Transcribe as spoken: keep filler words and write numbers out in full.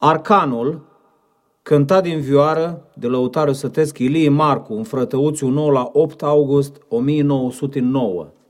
Arcanul, cântat din vioară de Lăutariu Sătescu, Ilie Marcu, în Frătăuțiu nou la opt august o mie nouă sute nouă.